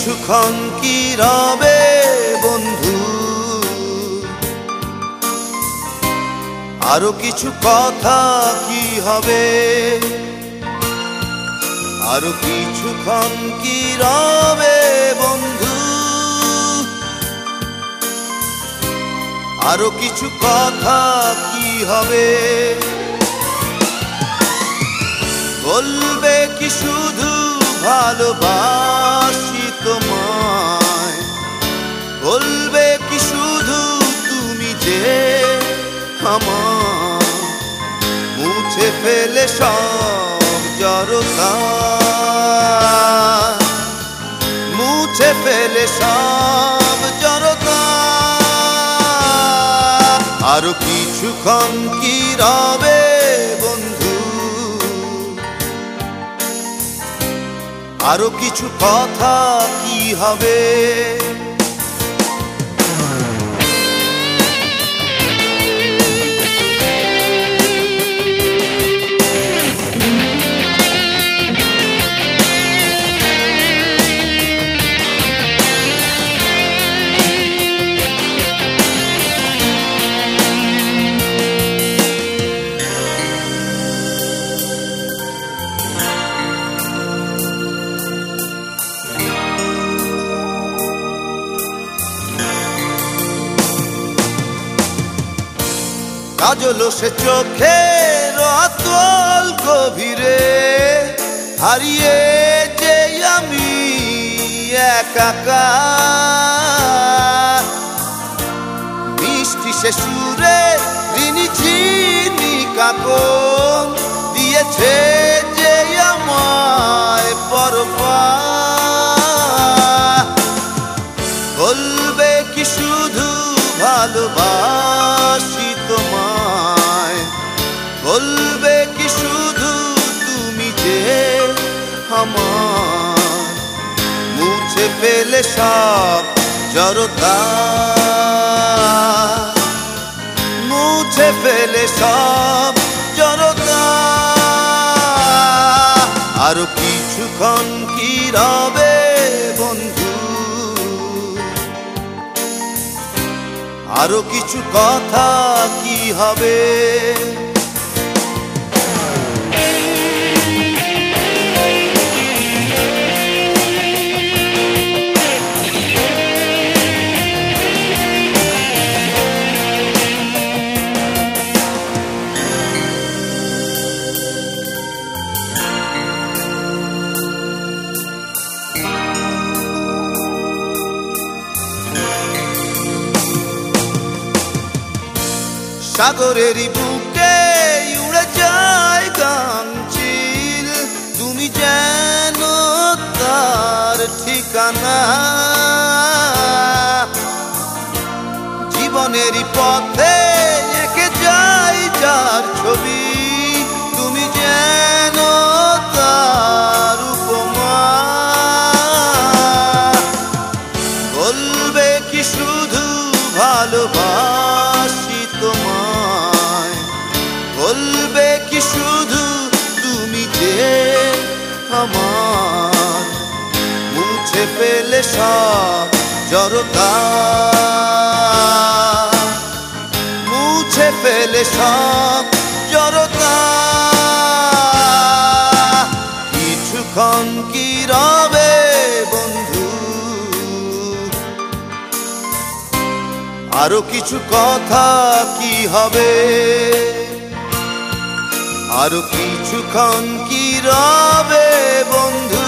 কিছুক্ষণ কি রবে বন্ধু, আরো কিছু কথা কি হবে, আরো কিছুক্ষণ কি রবে বন্ধু, আরো কিছু কথা কি হবে। বলবে কি শুধু ভালোবাসি তোমায়, বলবে কি শুধু তুমি যে আমার, মুছে ফেলে সব জড়তা, মুছে ফেলে সব জড়তা। আরো কিছুক্ষণ কি রবে বন্ধু, আরো কিছু কথা কি হবে। কাজল সে চোখের অতল গভীরে, হারিয়ে যে আমি একাকার। মিষ্টি সে সুরে ঋণী ঝিনি কাকন দিয়েছে যে আমায় পরপার। বলবে কি শুধু ভালোবাসি তোমায়, বলবে কি শুধু তুমি যে আমার, মুছে ফেলে সব জড়তা, মুছে ফেলে সব জড়তা। আরো কিছুক্ষণ কি রবে বন্ধু, আরো কিছু কথা কি হবে। সাগরেরই বুকে উড়ে যায় গামচিল, তুমি যেন তার ঠিকানা। জীবনেরই পথে এঁকে যাই যার ছবি, তুমি যেন তার উপমা। বলবে কি শুধু ভালোবাসি তোমায়, বলবে কি শুধু তুমি যে আমার, মুছে ফেলে সব জড়তা, মুছে ফেলে সব জড়তা। কিছুক্ষণ কি রবে বন্ধু, আরো কিছু কথা কি হবে, আরো কিছুক্ষণ কি রবে বন্ধু,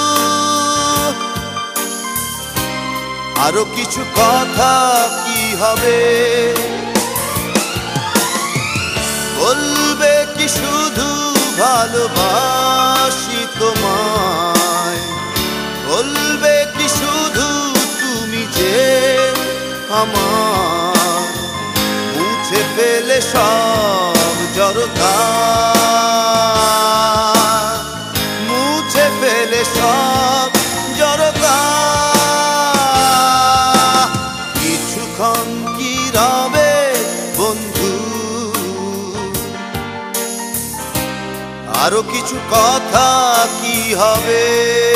আরো কিছু কথা কি হবে। বলবে কি শুধু ভালোবাসি তোমায়, বলবে কি শুধু তুমি যে আমার, মুছে ফেলে সব জড়তা, মুছে ফেলে সব জড়তা। কিছুক্ষণ কি রবে বন্ধু, আরো কিছু কথা কি হবে।